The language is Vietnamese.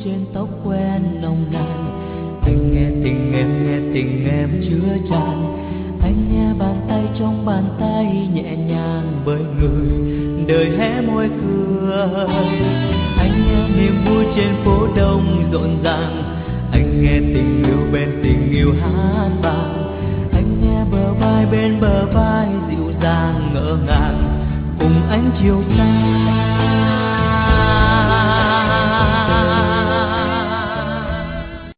trên tóc quen nồng nàn. Anh nghe tình em chứa chan. Anh nghe bàn tay trong bàn tay nhẹ nhàng bởi người đời hé môi cười. Anh nghe niềm vui trên phố đông rộn ràng. Anh nghe tình yêu bên tình yêu hát vang. Anh nghe bờ vai bên bờ vai dịu dàng ngỡ ngàng cùng anh chiều xa.